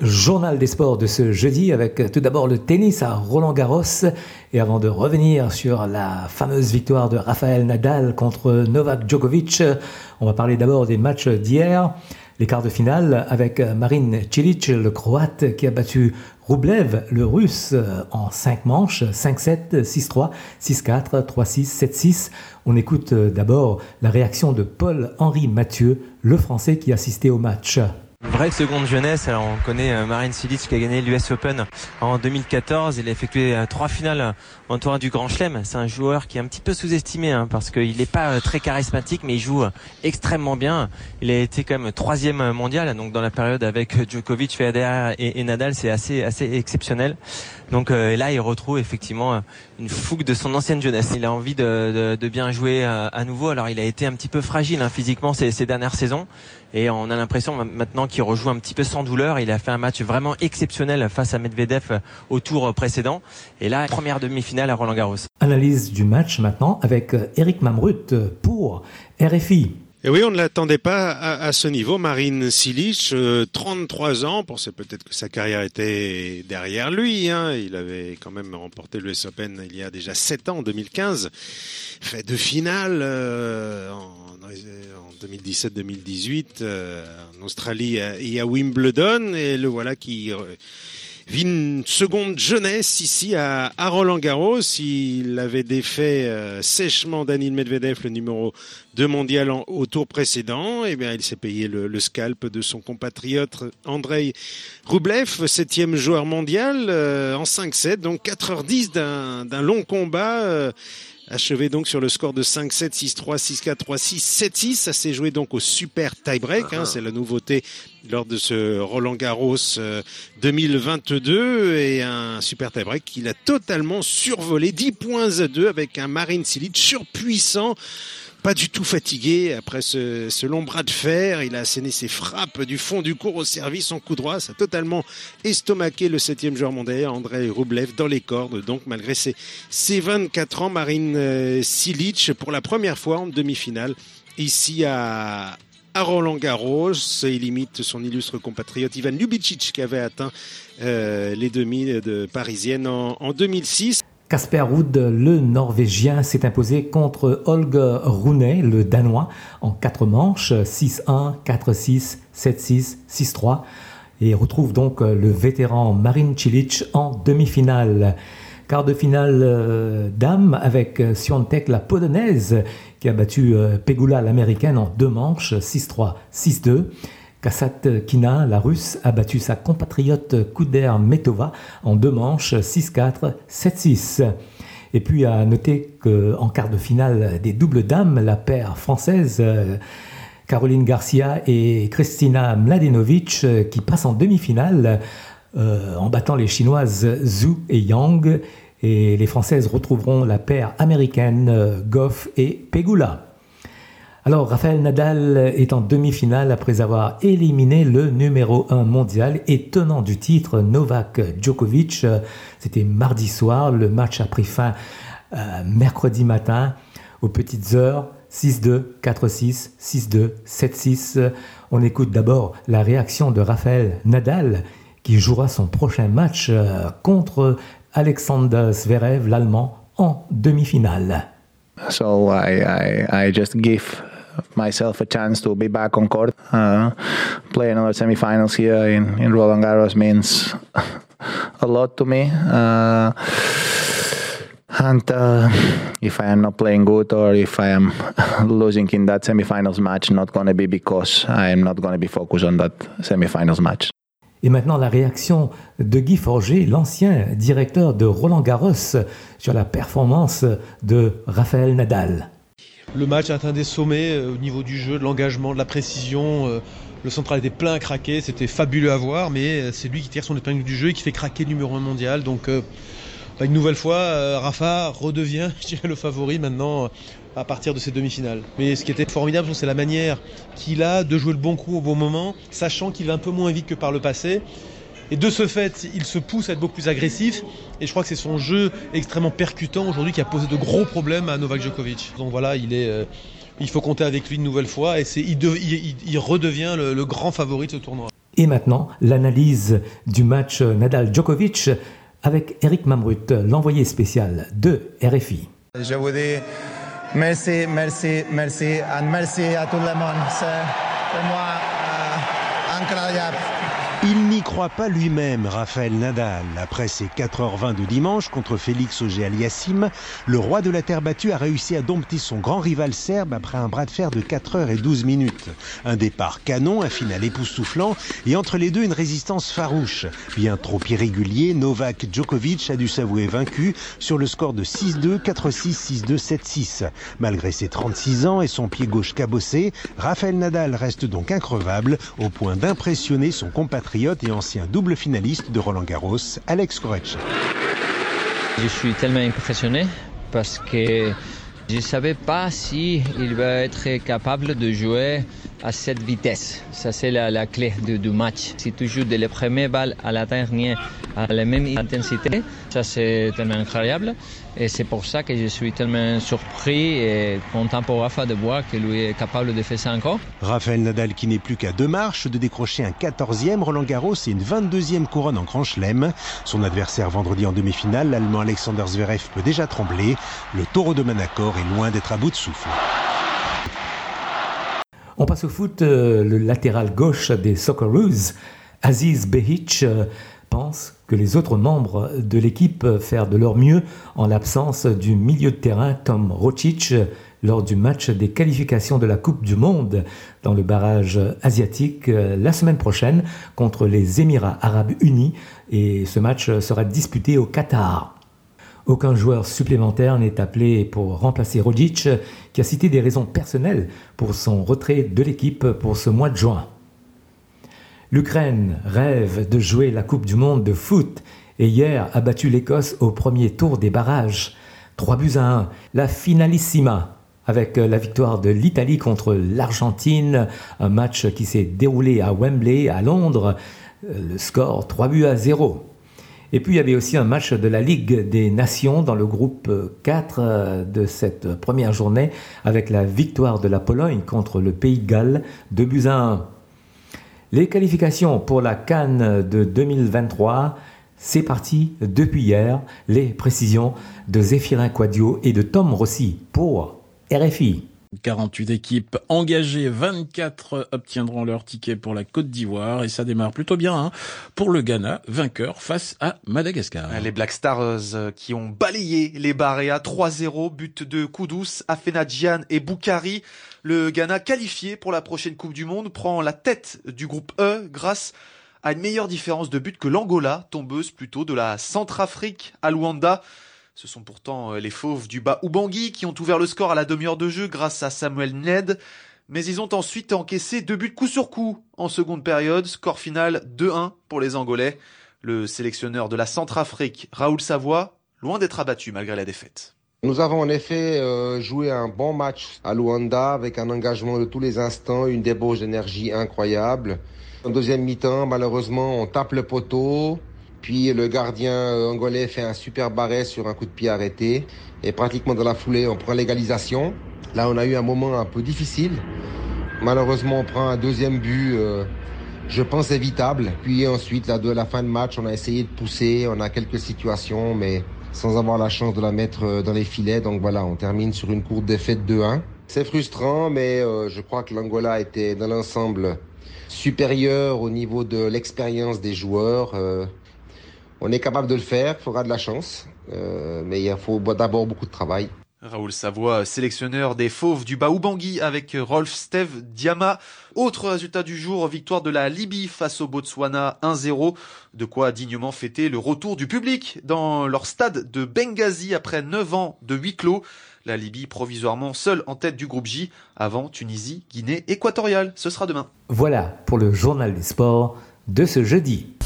Journal des sports de ce jeudi avec tout d'abord le tennis à Roland-Garros. Et avant de revenir sur la fameuse victoire de Rafael Nadal contre Novak Djokovic, on va parler d'abord des matchs d'hier. Les quarts de finale avec Marin Cilic, le Croate qui a battu Rublev, le Russe, en 5 manches, 5-7, 6-3, 6-4, 3-6, 7-6. On écoute d'abord la réaction de Paul-Henri Mathieu, le Français qui assistait au match. Vraie seconde jeunesse. Alors on connaît Marin Cilic qui a gagné l'US Open en 2014. Il a effectué 3 finales en tournoi du Grand Chelem. C'est un joueur qui est un petit peu sous-estimé parce qu'il n'est pas très charismatique, mais il joue extrêmement bien. Il a été quand même 3e mondial, donc dans la période avec Djokovic, Federer et Nadal, c'est assez exceptionnel. Donc là, il retrouve effectivement une fougue de son ancienne jeunesse. Il a envie de bien jouer à nouveau. Alors il a été un petit peu fragile physiquement ces dernières saisons. Et on a l'impression maintenant qu'il rejoue un petit peu sans douleur. Il a fait un match vraiment exceptionnel face à Medvedev au tour précédent. Et là, première demi-finale à Roland-Garros. Analyse du match maintenant avec Eric Mamrut pour RFI. Et oui, on ne l'attendait pas à ce niveau. Marin Cilic, 33 ans, pensait peut-être que sa carrière était derrière lui. Il avait quand même remporté l'US Open il y a déjà 7 ans, en 2015. Fait 2 finales en 2017-2018 en Australie et à Wimbledon. Et le voilà qui vit une seconde jeunesse ici à Roland-Garros. Il avait défait sèchement Daniil Medvedev, le numéro 2 mondial au tour précédent. Et bien, il s'est payé le scalp de son compatriote Andrei Rublev, 7e joueur mondial en 5-7. Donc 4h10 d'un long combat. Achevé donc sur le score de 5-7, 6-3, 6-4, 3-6, 7-6. Ça s'est joué donc au super tie-break. C'est la nouveauté lors de ce Roland-Garros 2022. Et un super tie-break qu'il a totalement survolé. 10 points à 2 avec un Marin Cilic surpuissant. Pas du tout fatigué après ce long bras de fer. Il a asséné ses frappes du fond du court au service en coup droit. Ça a totalement estomaqué le 7e joueur mondial, Andrei Rublev, dans les cordes. Donc malgré ses 24 ans, Marin Cilic, pour la première fois en demi-finale, ici à Roland-Garros, il imite son illustre compatriote Ivan Ljubicic qui avait atteint les demi parisiennes en 2006. Casper Ruud, le Norvégien, s'est imposé contre Holger Rune, le Danois, en 4 manches, 6-1, 4-6, 7-6, 6-3, et retrouve donc le vétéran Marin Cilic en demi-finale. Quart de finale dames avec Świątek, la Polonaise, qui a battu Pegula, l'Américaine, en 2 manches, 6-3, 6-2. Kasatkina, la Russe, a battu sa compatriote Kudermetova en 2 manches, 6-4, 7-6. Et puis à noter qu'en quart de finale des doubles dames, la paire française Caroline Garcia et Kristina Mladenovic qui passe en demi-finale en battant les Chinoises Zhu et Yang. Et les Françaises retrouveront la paire américaine Gauff et Pegula. Alors, Rafael Nadal est en demi-finale après avoir éliminé le numéro 1 mondial et tenant du titre Novak Djokovic. C'était mardi soir. Le match a pris fin mercredi matin aux petites heures. 6-2, 4-6, 6-2, 7-6. On écoute d'abord la réaction de Rafael Nadal qui jouera son prochain match contre Alexander Zverev, l'Allemand, en demi-finale. So I just give myself a chance to be back on court. Play another semifinals here in Roland Garros means a lot to me. And if I am not playing good or if I am losing in that semifinals match, not going to be because I am not going to be focused on that semifinals match. Et maintenant, la réaction de Guy Forget, l'ancien directeur de Roland-Garros, sur la performance de Rafael Nadal. Le match a atteint des sommets au niveau du jeu, de l'engagement, de la précision. Le central était plein à craquer, c'était fabuleux à voir, mais c'est lui qui tire son épingle du jeu et qui fait craquer le numéro 1 mondial. Donc, une nouvelle fois, Rafa redevient, je dirais, le favori maintenant à partir de ces demi-finales. Mais ce qui était formidable, c'est la manière qu'il a de jouer le bon coup au bon moment, sachant qu'il va un peu moins vite que par le passé. Et de ce fait, il se pousse à être beaucoup plus agressif. Et je crois que c'est son jeu extrêmement percutant aujourd'hui qui a posé de gros problèmes à Novak Djokovic. Donc voilà, il faut compter avec lui une nouvelle fois. Et il redevient le grand favori de ce tournoi. Et maintenant, l'analyse du match Nadal-Djokovic avec Eric Mamrut, l'envoyé spécial de RFI. Je vous dis merci à tout le monde. C'est pour moi incroyable. Il n'y croit pas lui-même, Rafael Nadal. Après ses 4h20 de dimanche contre Félix Auger-Aliassime, le roi de la terre battue a réussi à dompter son grand rival serbe après un bras de fer de 4h12. Un départ canon, un final époustouflant et entre les deux une résistance farouche. Bien trop irrégulier, Novak Djokovic a dû s'avouer vaincu sur le score de 6-2, 4-6, 6-2, 7-6. Malgré ses 36 ans et son pied gauche cabossé, Rafael Nadal reste donc increvable au point d'impressionner son compatriote et ancien double finaliste de Roland-Garros, Alex Corretja. Je suis tellement impressionné parce que je ne savais pas s'il va être capable de jouer à cette vitesse. Ça, c'est la clé du match. Si tu joues de la première balle à la dernière à la même intensité, ça c'est tellement incroyable. Et c'est pour ça que je suis tellement surpris et content pour Rafa de voir que lui est capable de faire ça encore. Rafael Nadal qui n'est plus qu'à 2 marches de décrocher un 14e Roland-Garros et une 22e couronne en Grand Chelem. Son adversaire vendredi en demi-finale, l'Allemand Alexander Zverev, peut déjà trembler. Le taureau de Manacor est loin d'être à bout de souffle. On passe au foot. Le latéral gauche des Socceroos, Aziz Behic, pense que les autres membres de l'équipe faire de leur mieux en l'absence du milieu de terrain Tom Rocic lors du match des qualifications de la Coupe du Monde dans le barrage asiatique la semaine prochaine contre les Émirats Arabes Unis, et ce match sera disputé au Qatar. Aucun joueur supplémentaire n'est appelé pour remplacer Rocic, qui a cité des raisons personnelles pour son retrait de l'équipe pour ce mois de juin. L'Ukraine rêve de jouer la Coupe du Monde de foot et hier a battu l'Écosse au premier tour des barrages. 3-1, la finalissima, avec la victoire de l'Italie contre l'Argentine, un match qui s'est déroulé à Wembley, à Londres, le score 3-0. Et puis il y avait aussi un match de la Ligue des Nations dans le groupe 4 de cette première journée, avec la victoire de la Pologne contre le Pays de Galles, 2-1. Les qualifications pour la CAN de 2023, c'est parti depuis hier. Les précisions de Zéphirin Quadio et de Tom Rossi pour RFI. 48 équipes engagées, 24 obtiendront leur ticket pour la Côte d'Ivoire et ça démarre plutôt bien pour le Ghana, vainqueur face à Madagascar. Les Black Stars qui ont balayé les Baréas 3-0, but de Kudus, Afenadjian et Boukari. Le Ghana, qualifié pour la prochaine Coupe du Monde, prend la tête du groupe E grâce à une meilleure différence de but que l'Angola, tombeuse plutôt de la Centrafrique à Luanda. Ce sont pourtant les fauves du Bas-Ubangui qui ont ouvert le score à la demi-heure de jeu grâce à Samuel Ned. Mais ils ont ensuite encaissé 2 buts coup sur coup en seconde période. Score final 2-1 pour les Angolais. Le sélectionneur de la Centrafrique, Raoul Savoie, loin d'être abattu malgré la défaite. Nous avons en effet joué un bon match à Luanda avec un engagement de tous les instants, une débauche d'énergie incroyable. En deuxième mi-temps, malheureusement, on tape le poteau. Puis le gardien angolais fait un super barret sur un coup de pied arrêté. Et pratiquement dans la foulée, on prend l'égalisation. Là, on a eu un moment un peu difficile. Malheureusement, on prend un deuxième but, je pense, évitable. Puis ensuite, de la fin de match, on a essayé de pousser. On a quelques situations, mais sans avoir la chance de la mettre dans les filets. Donc voilà, on termine sur une courte défaite 2-1. C'est frustrant, mais je crois que l'Angola était dans l'ensemble supérieur au niveau de l'expérience des joueurs. On est capable de le faire, il faudra de la chance, mais il faut d'abord beaucoup de travail. Raoul Savoie, sélectionneur des Fauves du Bas-Ubangui avec Rolf Steve Diama. Autre résultat du jour, victoire de la Libye face au Botswana 1-0. De quoi dignement fêter le retour du public dans leur stade de Benghazi après 9 ans de huis clos. La Libye provisoirement seule en tête du groupe J avant Tunisie, Guinée équatoriale. Ce sera demain. Voilà pour le journal des sports de ce jeudi.